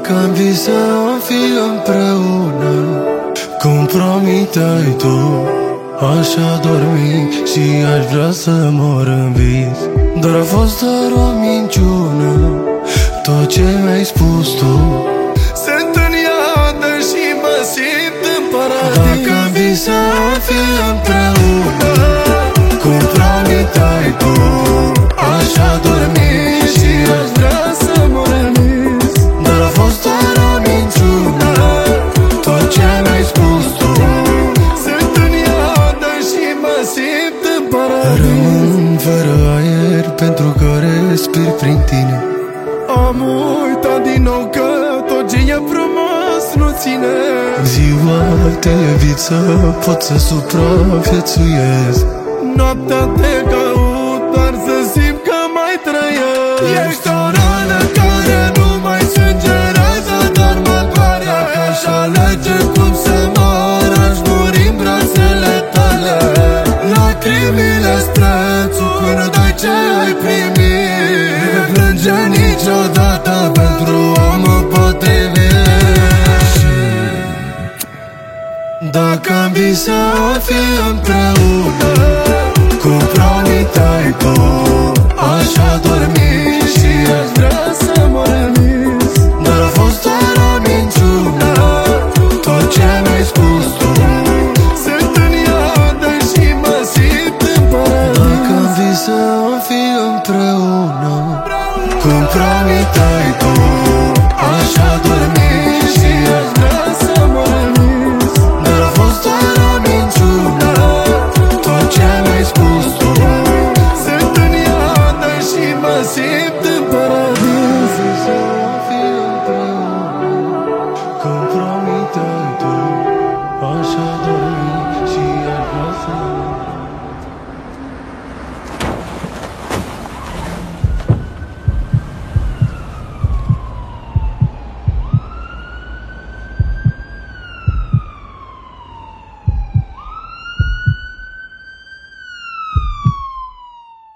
Dacă am visat am fi împreună, cum promiteai tu, așa dormi și aș vrea să mor în vis. Dar a fost doar o minciună, tot ce mi-ai spus tu. Sunt în iadă și mă simt în paradis. Dacă am visat am fi împreună, cum promiteai tu, așa dormi și aș vrea să mor în vis. Dar a fost doar o minciună, tot ce mi-ai spus tu. Sunt în iadă și mă simt în paradis. Rămân fără aer pentru că respir prin tine. Am uitat din nou că tot ce e frumos nu ține. Ziua te evit să pot să supraviețuiesc. Noaptea te caut doar să simt că mai trăiesc. Ești o rană care nu mai sângerează, dar mă doare. Dacă aș alege cum să mor, aș muri în brațele tale. Lacrimile-s prețul când dai ce ai primit. Nu plânge niciodată pentru omul potrivit. Dacă am visat am fi împreună, cum promiteai tu,